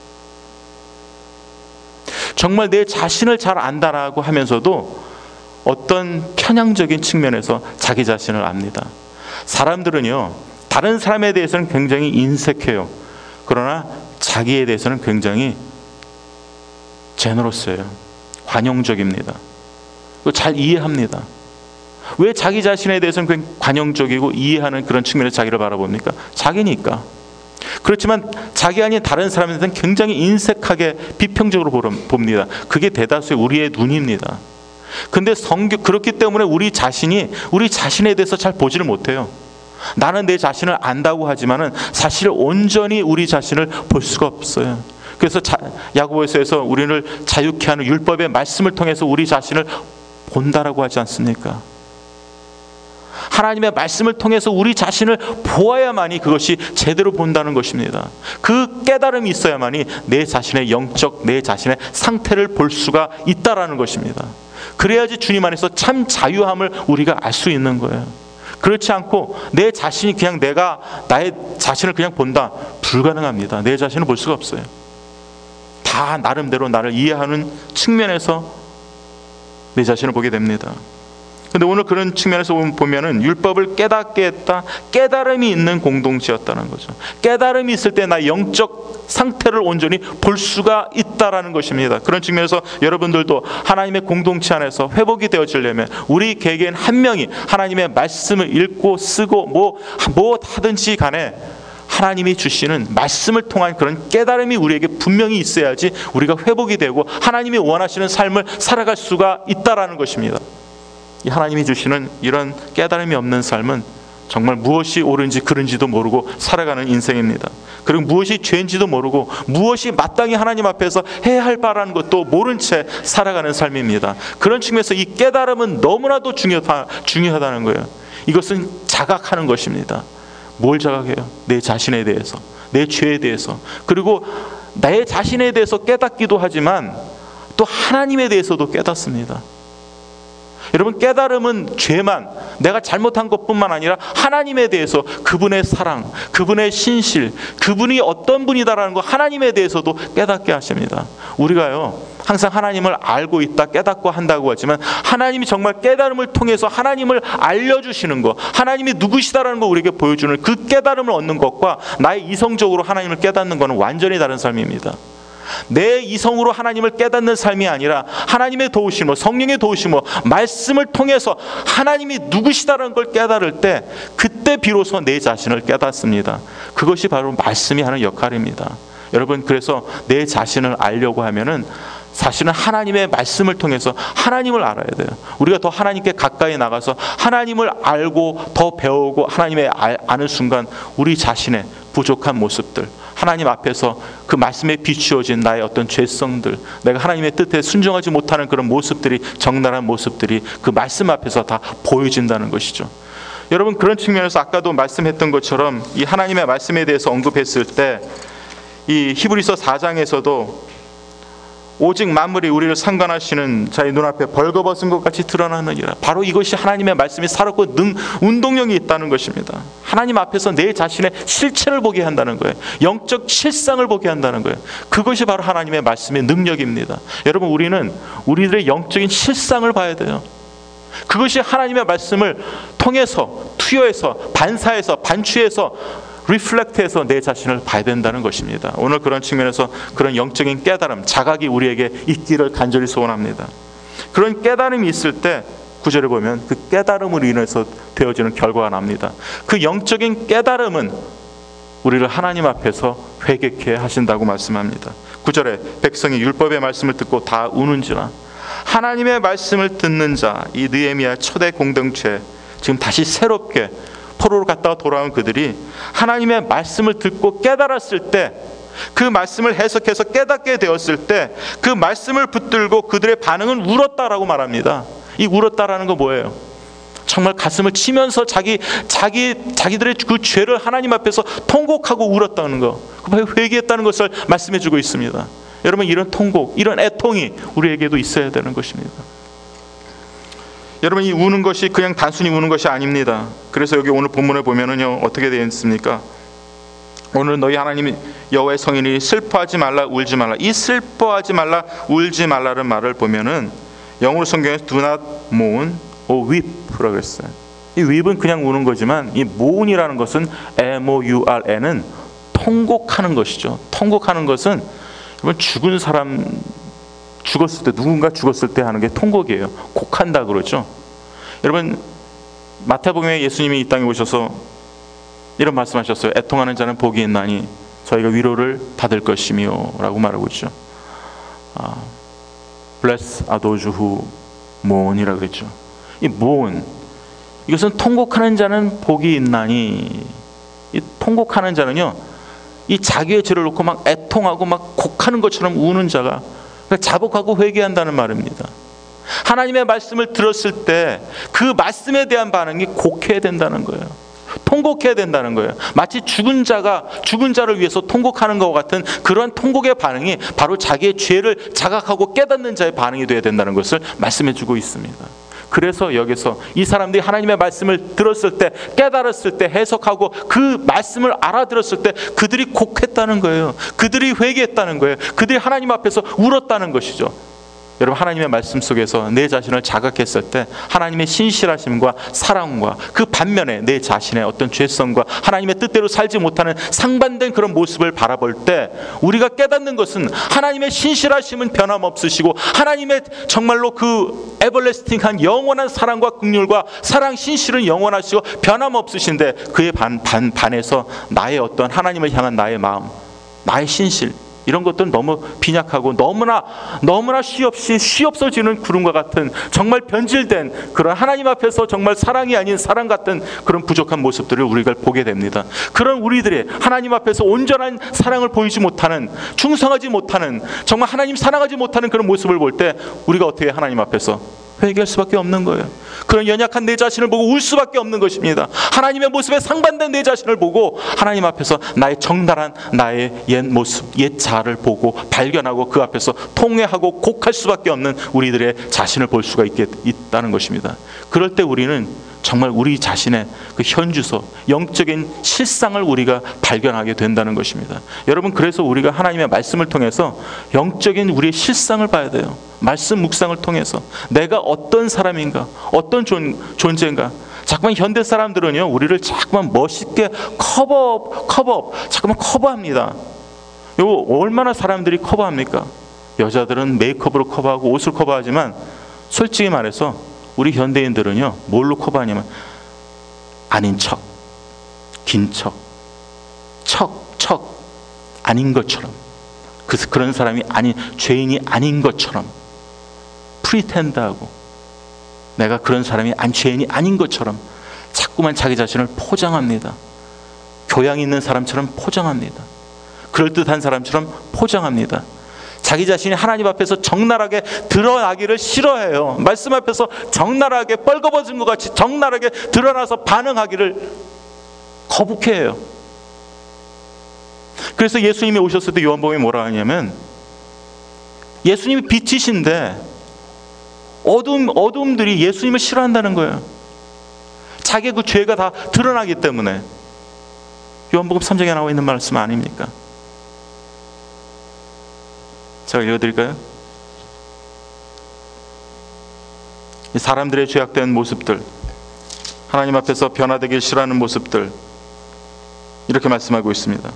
정말 내 자신을 잘 안다라고 하면서도 어떤 편향적인 측면에서 자기 자신을 압니다. 사람들은요, 다른 사람에 대해서는 굉장히 인색해요. 그러나 자기에 대해서는 굉장히 제너러스해요. 관용적입니다. 잘 이해합니다. 왜 자기 자신에 대해서는 관용적이고 이해하는 그런 측면에서 자기를 바라봅니까? 자기니까. 그렇지만 자기 아닌 다른 사람에 대해서는 굉장히 인색하게 비평적으로 봅니다. 그게 대다수의 우리의 눈입니다. 근데 성경, 그렇기 때문에 우리 자신이 우리 자신에 대해서 잘 보지를 못해요. 나는 내 자신을 안다고 하지만은 사실 온전히 우리 자신을 볼 수가 없어요. 그래서 야고보서에서 우리를 자유케 하는 율법의 말씀을 통해서 우리 자신을 본다라고 하지 않습니까? 하나님의 말씀을 통해서 우리 자신을 보아야만이 그것이 제대로 본다는 것입니다. 그 깨달음이 있어야만이 내 자신의 영적, 내 자신의 상태를 볼 수가 있다라는 것입니다. 그래야지 주님 안에서 참 자유함을 우리가 알 수 있는 거예요. 그렇지 않고 내 자신이 그냥 내가 나의 자신을 그냥 본다, 불가능합니다. 내 자신을 볼 수가 없어요. 다 나름대로 나를 이해하는 측면에서 내 자신을 보게 됩니다. 근데 오늘 그런 측면에서 보면은 율법을 깨닫게 했다, 깨달음이 있는 공동체였다는 거죠. 깨달음이 있을 때 나의 영적 상태를 온전히 볼 수가 있다라는 것입니다. 그런 측면에서 여러분들도 하나님의 공동체 안에서 회복이 되어지려면 우리 개개인 한 명이 하나님의 말씀을 읽고 쓰고 뭐, 뭐 하든지 간에 하나님이 주시는 말씀을 통한 그런 깨달음이 우리에게 분명히 있어야지 우리가 회복이 되고 하나님이 원하시는 삶을 살아갈 수가 있다라는 것입니다. 이 하나님이 주시는 이런 깨달음이 없는 삶은 정말 무엇이 옳은지 그른지도 모르고 살아가는 인생입니다. 그리고 무엇이 죄인지도 모르고 무엇이 마땅히 하나님 앞에서 해야 할 바라는 것도 모른 채 살아가는 삶입니다. 그런 측면에서 이 깨달음은 너무나도 중요하다, 중요하다는 거예요. 이것은 자각하는 것입니다. 뭘 자각해요? 내 자신에 대해서, 내 죄에 대해서, 그리고 내 자신에 대해서 깨닫기도 하지만 또 하나님에 대해서도 깨닫습니다. 여러분, 깨달음은 죄만, 내가 잘못한 것뿐만 아니라 하나님에 대해서, 그분의 사랑, 그분의 신실, 그분이 어떤 분이다라는 거 하나님에 대해서도 깨닫게 하십니다. 우리가요 항상 하나님을 알고 있다, 깨닫고 한다고 하지만 하나님이 정말 깨달음을 통해서 하나님을 알려주시는 것, 하나님이 누구시다라는 거 우리에게 보여주는 그 깨달음을 얻는 것과 나의 이성적으로 하나님을 깨닫는 것은 완전히 다른 삶입니다. 내 이성으로 하나님을 깨닫는 삶이 아니라 하나님의 도우심으로, 성령의 도우심으로 말씀을 통해서 하나님이 누구시다라는 걸 깨달을 때 그때 비로소 내 자신을 깨닫습니다. 그것이 바로 말씀이 하는 역할입니다. 여러분, 그래서 내 자신을 알려고 하면은 사실은 하나님의 말씀을 통해서 하나님을 알아야 돼요. 우리가 더 하나님께 가까이 나가서 하나님을 알고 더 배우고 하나님의 아는 순간 우리 자신의 부족한 모습들, 하나님 앞에서 그 말씀에 비추어진 나의 어떤 죄성들, 내가 하나님의 뜻에 순종하지 못하는 그런 모습들이, 적나라한 모습들이 그 말씀 앞에서 다 보여진다는 것이죠. 여러분, 그런 측면에서 아까도 말씀했던 것처럼 이 하나님의 말씀에 대해서 언급했을 때 이 히브리서 사 장에서도 오직 만물이 우리를 상관하시는 자의 눈앞에 벌거벗은 것 같이 드러나느니라. 바로 이것이 하나님의 말씀이 살았고 능, 운동력이 있다는 것입니다. 하나님 앞에서 내 자신의 실체를 보게 한다는 거예요. 영적 실상을 보게 한다는 거예요. 그것이 바로 하나님의 말씀의 능력입니다. 여러분, 우리는 우리들의 영적인 실상을 봐야 돼요. 그것이 하나님의 말씀을 통해서 투여해서 반사해서 반추해서 리플렉트해서 내 자신을 봐야 된다는 것입니다. 오늘 그런 측면에서 그런 영적인 깨달음, 자각이 우리에게 있기를 간절히 소원합니다. 그런 깨달음이 있을 때 구절에 보면 그 깨달음으로 인해서 되어지는 결과가 납니다. 그 영적인 깨달음은 우리를 하나님 앞에서 회개케 하신다고 말씀합니다. 구절에 백성이 율법의 말씀을 듣고 다 우는지라. 하나님의 말씀을 듣는 자, 이 느헤미야 초대 공동체, 지금 다시 새롭게 포로로 갔다가 돌아온 그들이 하나님의 말씀을 듣고 깨달았을 때, 그 말씀을 해석해서 깨닫게 되었을 때 그 말씀을 붙들고 그들의 반응은 울었다라고 말합니다. 이 울었다라는 거 뭐예요? 정말 가슴을 치면서 자기 자기 자기들의 그 죄를 하나님 앞에서 통곡하고 울었다는 거, 회개했다는 것을 말씀해주고 있습니다. 여러분, 이런 통곡, 이런 애통이 우리에게도 있어야 되는 것입니다. 여러분, 이 우는 것이 그냥 단순히 우는 것이 아닙니다. 그래서 여기 오늘 본문을 보면은요 어떻게 되어 있습니까? 오늘 너희 하나님 여호와의 성인이 슬퍼하지 말라, 울지 말라. 이 슬퍼하지 말라, 울지 말라는 말을 보면은 영어로 성경에서 do not mourn or weep라고 했어요. 이 weep은 그냥 우는 거지만 이 mourn이라는 것은 M O U R N은 통곡하는 것이죠. 통곡하는 것은 여러분, 죽은 사람 죽었을 때, 누군가 죽었을 때 하는 게 통곡이에요. 곡한다 그러죠. 여러분, 마태복음에 예수님이 이 땅에 오셔서 이런 말씀하셨어요. 애통하는 자는 복이 있나니 저희가 위로를 받을 것이며 라고 말하고 있죠. 아, Bless are those who mourn이라고 그랬죠. 이 mourn, 이것은 통곡하는 자는 복이 있나니, 이 통곡하는 자는요 이 자기의 죄를 놓고 막 애통하고 막 곡하는 것처럼 우는 자가 자복하고 회개한다는 말입니다. 하나님의 말씀을 들었을 때 그 말씀에 대한 반응이 곡해야 된다는 거예요. 통곡해야 된다는 거예요. 마치 죽은 자가 죽은 자를 위해서 통곡하는 것 같은 그런 통곡의 반응이 바로 자기의 죄를 자각하고 깨닫는 자의 반응이 되어야 된다는 것을 말씀해 주고 있습니다. 그래서 여기서 이 사람들이 하나님의 말씀을 들었을 때, 깨달았을 때, 해석하고 그 말씀을 알아들었을 때 그들이 곡했다는 거예요. 그들이 회개했다는 거예요. 그들이 하나님 앞에서 울었다는 것이죠. 여러분, 하나님의 말씀 속에서 내 자신을 자각했을 때 하나님의 신실하심과 사랑과 그 반면에 내 자신의 어떤 죄성과 하나님의 뜻대로 살지 못하는 상반된 그런 모습을 바라볼 때 우리가 깨닫는 것은 하나님의 신실하심은 변함없으시고 하나님의 정말로 그 에버래스팅한 영원한 사랑과 긍휼과 사랑 신실은 영원하시고 변함없으신데 그에 반, 반, 반해서 나의 어떤 하나님을 향한 나의 마음, 나의 신실, 이런 것들은 너무 빈약하고 너무나 너무나 쉬없이 쉬없어지는 구름과 같은 정말 변질된 그런 하나님 앞에서 정말 사랑이 아닌 사랑 같은 그런 부족한 모습들을 우리가 보게 됩니다. 그런 우리들의 하나님 앞에서 온전한 사랑을 보이지 못하는, 충성하지 못하는, 정말 하나님 사랑하지 못하는 그런 모습을 볼 때 우리가 어떻게 하나님 앞에서 회개할 수밖에 없는 거예요. 그런 연약한 내 자신을 보고 울 수밖에 없는 것입니다. 하나님의 모습에 상반된 내 자신을 보고 하나님 앞에서 나의 적나라한 나의 옛 모습, 옛 자아를 보고 발견하고 그 앞에서 통회하고 곡할 수밖에 없는 우리들의 자신을 볼 수가 있게, 있다는 것입니다. 그럴 때 우리는 정말 우리 자신의 그 현주소, 영적인 실상을 우리가 발견하게 된다는 것입니다. 여러분, 그래서 우리가 하나님의 말씀을 통해서 영적인 우리의 실상을 봐야 돼요. 말씀 묵상을 통해서 내가 어떤 사람인가, 어떤 존, 존재인가. 자꾸만 현대 사람들은요, 우리를 자꾸만 멋있게 커버업, 커버업, 자꾸만 커버합니다. 이거 얼마나 사람들이 커버합니까? 여자들은 메이크업으로 커버하고 옷을 커버하지만 솔직히 말해서 우리 현대인들은요, 뭘로 커버하냐면 아닌 척, 긴 척, 척, 척, 아닌 것처럼, 그래서 그런 사람이 아닌, 죄인이 아닌 것처럼 프리텐드하고 내가 그런 사람이 안, 죄인이 아닌 것처럼 자꾸만 자기 자신을 포장합니다. 교양 있는 사람처럼 포장합니다. 그럴듯한 사람처럼 포장합니다. 자기 자신이 하나님 앞에서 적나라하게 드러나기를 싫어해요. 말씀 앞에서 적나라하게 뻘거벗은 것 같이 적나라하게 드러나서 반응하기를 거북해해요. 그래서 예수님이 오셨을 때 요한복음이 뭐라 하냐면, 예수님이 빛이신데 어둠, 어둠들이 예수님을 싫어한다는 거예요. 자기의 그 죄가 다 드러나기 때문에. 요한복음 삼 장에 나와 있는 말씀 아닙니까? 제가 읽어드릴까요? 사람들의 죄악된 모습들, 하나님 앞에서 변화되길 싫어하는 모습들, 이렇게 말씀하고 있습니다.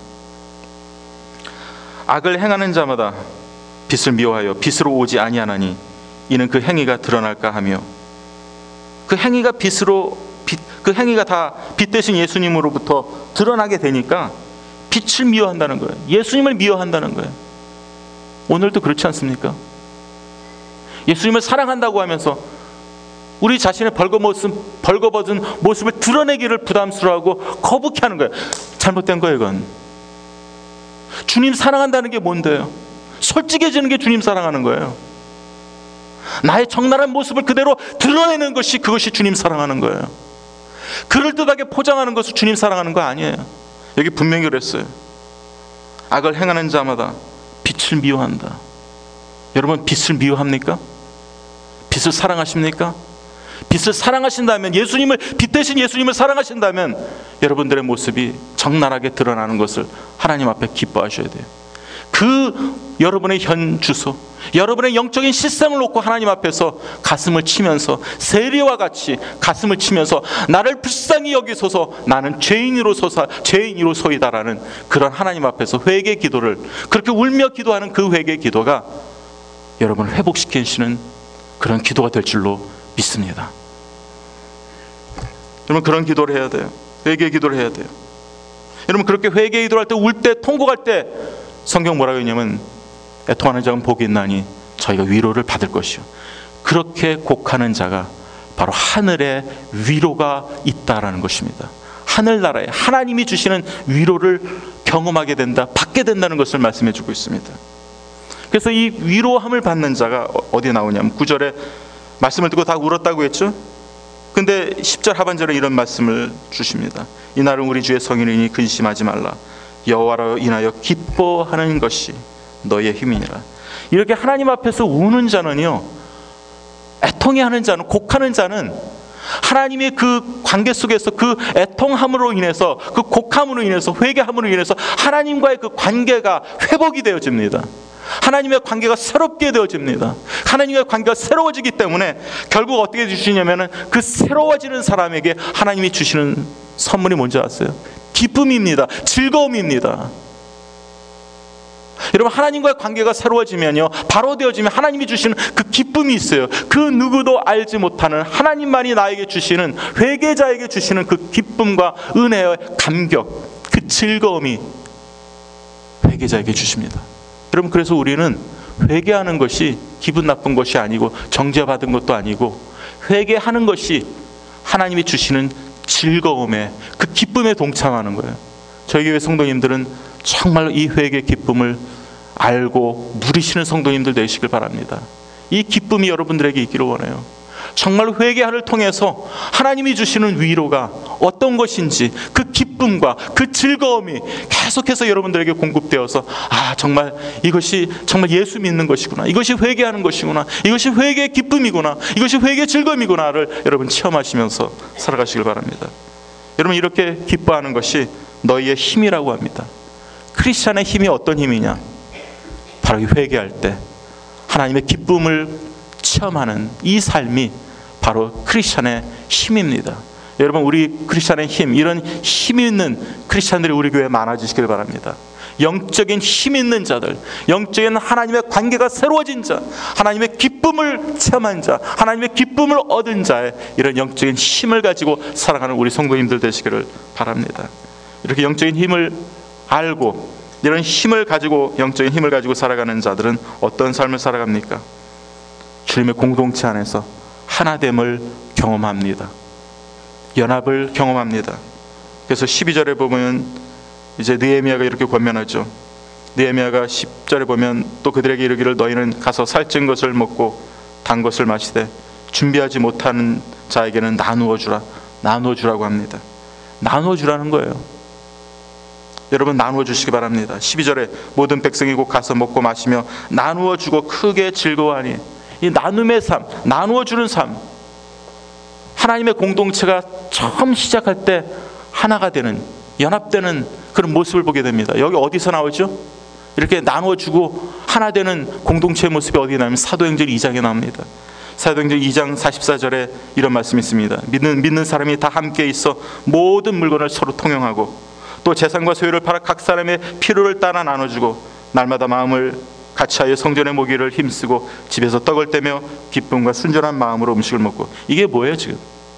악을 행하는 자마다 빛을 미워하여 빛으로 오지 아니하나니 이는 그 행위가 드러날까 하며, 그 행위가 빛으로 빛, 그 행위가 다 빛 대신 예수님으로부터 드러나게 되니까 빛을 미워한다는 거예요. 예수님을 미워한다는 거예요. 오늘도 그렇지 않습니까? 예수님을 사랑한다고 하면서 우리 자신의 벌거벗은, 벌거벗은 모습을 드러내기를 부담스러워하고 거북해하는 거예요. 잘못된 거예요, 이건. 주님 사랑한다는 게 뭔데요? 솔직해지는 게 주님 사랑하는 거예요. 나의 적나라한 모습을 그대로 드러내는 것이, 그것이 주님 사랑하는 거예요. 그럴듯하게 포장하는 것을 주님 사랑하는 거 아니에요. 여기 분명히 그랬어요. 악을 행하는 자마다 빛을 미워한다. 여러분, 빛을 미워합니까? 빛을 사랑하십니까? 빛을 사랑하신다면, 예수님을, 빛 대신 예수님을 사랑하신다면 여러분들의 모습이 적나라하게 드러나는 것을 하나님 앞에 기뻐하셔야 돼요. 그 여러분의 현 주소, 여러분의 영적인 실상을 놓고 하나님 앞에서 가슴을 치면서, 세리와 같이 가슴을 치면서 나를 불쌍히 여기소서, 나는 죄인으로서서 죄인으로서이다라는 그런 하나님 앞에서 회개 기도를, 그렇게 울며 기도하는 그 회개 기도가 여러분을 회복시키시는 그런 기도가 될 줄로 믿습니다. 여러분, 그런 기도를 해야 돼요. 회개 기도를 해야 돼요. 여러분, 그렇게 회개 기도할 때, 울 때, 통곡할 때 성경 뭐라고 했냐면, 애통하는 자는 복이 있나니 저희가 위로를 받을 것이요. 그렇게 곡하는 자가 바로 하늘에 위로가 있다라는 것입니다. 하늘나라에 하나님이 주시는 위로를 경험하게 된다, 받게 된다는 것을 말씀해 주고 있습니다. 그래서 이 위로함을 받는 자가 어디에 나오냐면, 구 절에 말씀을 듣고 다 울었다고 했죠. 근데 십 절 하반절에 이런 말씀을 주십니다. 이날은 우리 주의 성인이니 근심하지 말라. 여호와로 인하여 기뻐하는 것이 너의 힘이니라. 이렇게 하나님 앞에서 우는 자는요, 애통해하는 자는, 곡하는 자는 하나님의 그 관계 속에서 그 애통함으로 인해서, 그 곡함으로 인해서, 회개함으로 인해서 하나님과의 그 관계가 회복이 되어집니다. 하나님의 관계가 새롭게 되어집니다. 하나님의 관계가 새로워지기 때문에 결국 어떻게 주시냐면은 그 새로워지는 사람에게 하나님이 주시는 선물이 뭔지 아세요? 기쁨입니다. 즐거움입니다. 여러분, 하나님과의 관계가 새로워지면요, 바로 되어지면 하나님이 주시는 그 기쁨이 있어요. 그 누구도 알지 못하는 하나님만이 나에게 주시는, 회개자에게 주시는 그 기쁨과 은혜의 감격, 그 즐거움이 회개자에게 주십니다. 여러분, 그래서 우리는 회개하는 것이 기분 나쁜 것이 아니고 정죄받은 것도 아니고, 회개하는 것이 하나님이 주시는 즐거움에, 그 기쁨에 동참하는 거예요. 저희 교회 성도님들은 정말 이 회개의 기쁨을 알고 누리시는 성도님들 되시길 바랍니다. 이 기쁨이 여러분들에게 있기를 원해요. 정말 회개를 통해서 하나님이 주시는 위로가 어떤 것인지, 그 기쁨과 그 즐거움이 계속해서 여러분들에게 공급되어서, 아, 정말 이것이 정말 예수 믿는 것이구나, 이것이 회개하는 것이구나, 이것이 회개의 기쁨이구나, 이것이 회개의 즐거움이구나를 여러분 체험하시면서 살아가시길 바랍니다. 여러분, 이렇게 기뻐하는 것이 너희의 힘이라고 합니다. 크리스찬의 힘이 어떤 힘이냐? 바로 이 회개할 때 하나님의 기쁨을 체험하는 이 삶이 바로 크리스찬의 힘입니다. 여러분, 우리 크리스찬의 힘, 이런 힘 있는 크리스찬들이 우리 교회에 많아지시길 바랍니다. 영적인 힘 있는 자들, 영적인 하나님의 관계가 새로워진 자, 하나님의 기쁨을 체험한 자, 하나님의 기쁨을 얻은 자의 이런 영적인 힘을 가지고 살아가는 우리 성도님들 되시기를 바랍니다. 이렇게 영적인 힘을 알고 이런 힘을 가지고, 영적인 힘을 가지고 살아가는 자들은 어떤 삶을 살아갑니까? 주님의 공동체 안에서 하나됨을 경험합니다. 연합을 경험합니다. 그래서 십이 절에 보면 이제 느헤미야가 이렇게 권면하죠. 느헤미야가 십 절에 보면 또 그들에게 이르기를 너희는 가서 살찐 것을 먹고 단 것을 마시되 준비하지 못하는 자에게는 나누어 주라. 나누어 주라고 합니다. 나누어 주라는 거예요. 여러분, 나누어 주시기 바랍니다. 십이 절에 모든 백성이 곧 가서 먹고 마시며 나누어 주고 크게 즐거워하니, 이 나눔의 삶, 나누어 주는 삶, 하나님의 공동체가 처음 시작할 때 하나가 되는, 연합되는 그런 모습을 보게 됩니다. 여기 어디서 나오죠? 이렇게 나누어 주고 하나 되는 공동체의 모습이 어디에 나오면 사도행전 이 장에 나옵니다. 사도행전 이 장 사십사 절에 이런 말씀이 있습니다. 믿는, 믿는 사람이 다 함께 있어 모든 물건을 서로 통용하고 또 재산과 소유를 팔아 각 사람의 필요를 따라 나눠주고 날마다 마음을 같이하여 성전에 모기를 힘쓰고 집에서 떡을 떼며 기쁨과 순전한 마음으로 음식을 먹고. 이게 뭐예요? 지금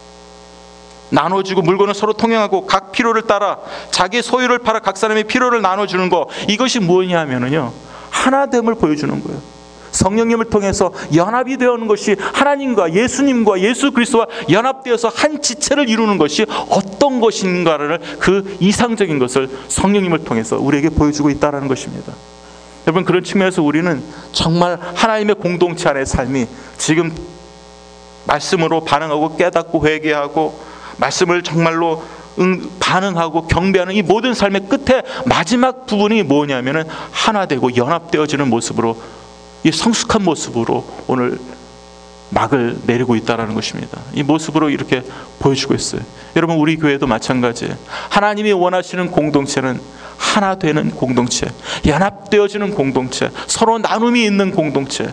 나눠주고 물건을 서로 통용하고 각 필요를 따라 자기 소유를 팔아 각 사람의 필요를 나눠주는 거, 이것이 뭐냐 하면은요, 하나됨을 보여주는 거예요. 성령님을 통해서 연합이 되어오는 것이, 하나님과 예수님과 예수 그리스도와 연합되어서 한 지체를 이루는 것이 어떤 것인가를, 그 이상적인 것을 성령님을 통해서 우리에게 보여주고 있다는 것입니다. 여러분, 그런 측면에서 우리는 정말 하나님의 공동체 안의 삶이 지금 말씀으로 반응하고 깨닫고 회개하고 말씀을 정말로 응, 반응하고 경배하는 이 모든 삶의 끝에 마지막 부분이 뭐냐면은 하나 되고 연합되어지는 모습으로, 이 성숙한 모습으로 오늘 막을 내리고 있다는 것입니다. 이 모습으로 이렇게 보여주고 있어요. 여러분, 우리 교회도 마찬가지예요. 하나님이 원하시는 공동체는 하나 되는 공동체, 연합되어지는 공동체, 서로 나눔이 있는 공동체,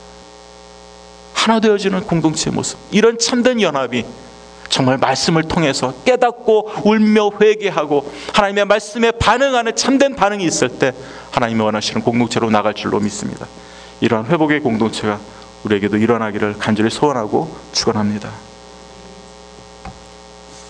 하나 되어지는 공동체의 모습. 이런 참된 연합이 정말 말씀을 통해서 깨닫고 울며 회개하고 하나님의 말씀에 반응하는 참된 반응이 있을 때 하나님이 원하시는 공동체로 나갈 줄로 믿습니다. 이러한 회복의 공동체가 우리에게도 일어나기를 간절히 소원하고 축원합니다.